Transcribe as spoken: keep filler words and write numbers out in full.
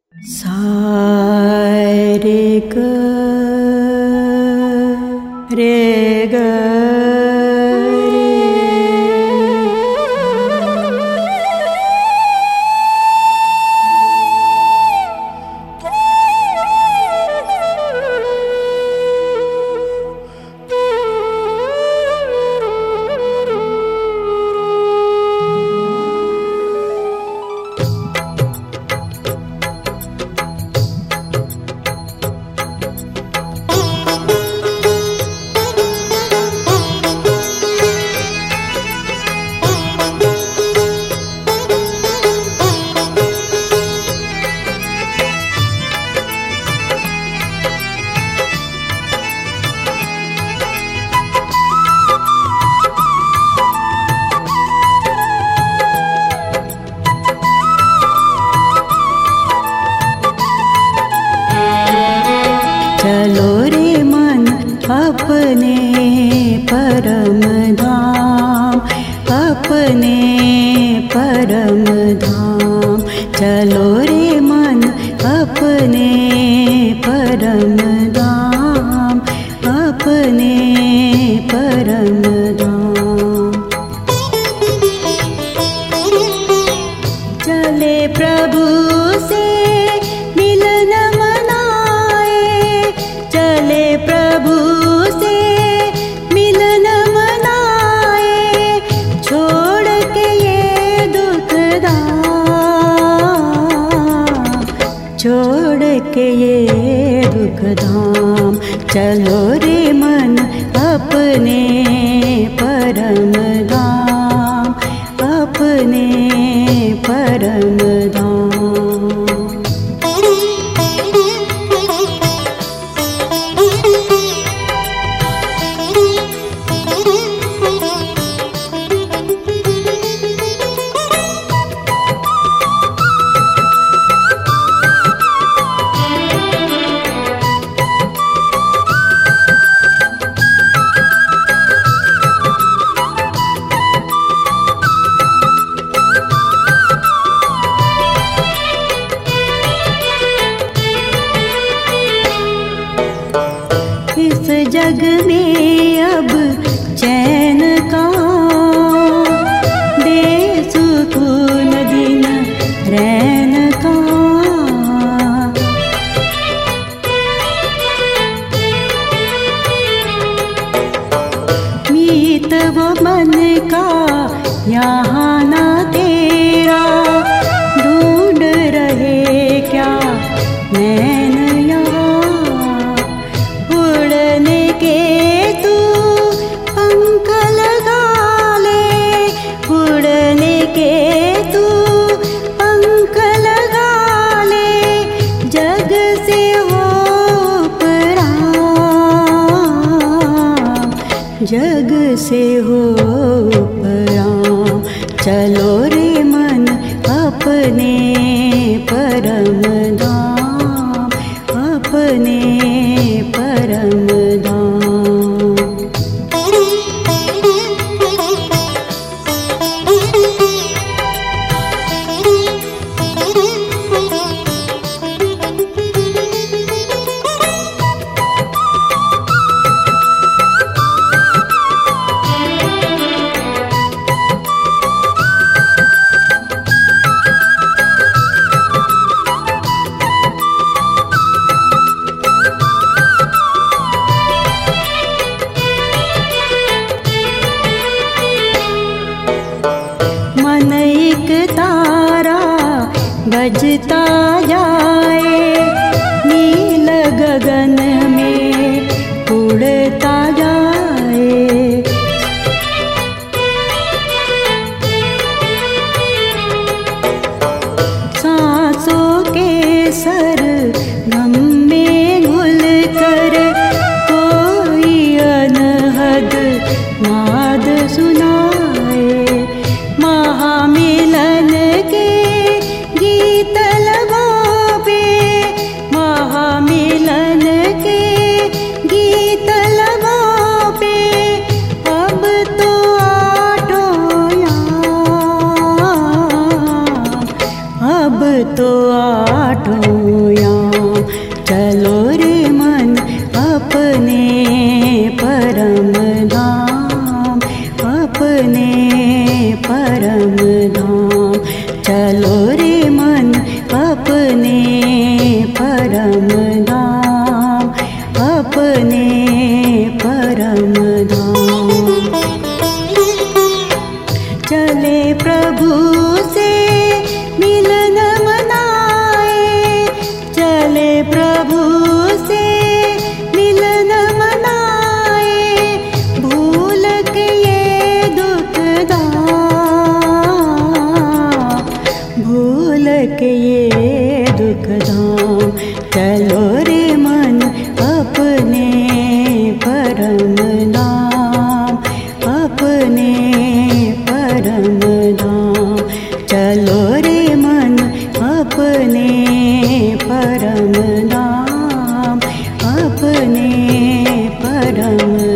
सा रे ग रे ग चलो रे मन अपने परम धाम, अपने परम धाम। चलो रे मन अपने परम धाम, अपने परम धाम। चले प्रभु से मिलन मनाए, चले प्रभु से मिलन मनाए, छोड़ के ये दुख धाम, छोड़ के ये दुख धाम। चलो रे मन अपने परम धाम, अपने परम धाम। इस जग में अब चैन का दे सुकून दिन रैन का। मीत वो मन का यहाँ ना तेरा, ढूंढ रहे क्या नैन यहाँ। उड़ने के तू पंख लगा ले, उड़ने के तू पंख लगा ले, जग से हो उपराम, जग से हो उपराम। चलो रे मन अपने परम धाम, अपने परम धाम। मन एक तारा बजता जाए, नील गगन में उड़ता जाए। सांसों के सर गम में घुल कर कोई अनहद नाद सुनाए। महामिलन के गीत लगो पे तो आठों याम। चलो रे मन अपने परम धाम, अपने परम धाम। चलो रे मन अपने परम धाम, अपने परम धाम। चले प्रभु से मिलन मनाए, चले प्रभु से मिलन मनाए। भूल के ये दुख धाम, भूल के ये दुख धाम। चलो रे मन अपने परम धाम, अपने परम धाम। चलो रे मन अपने परम धाम, अपने परम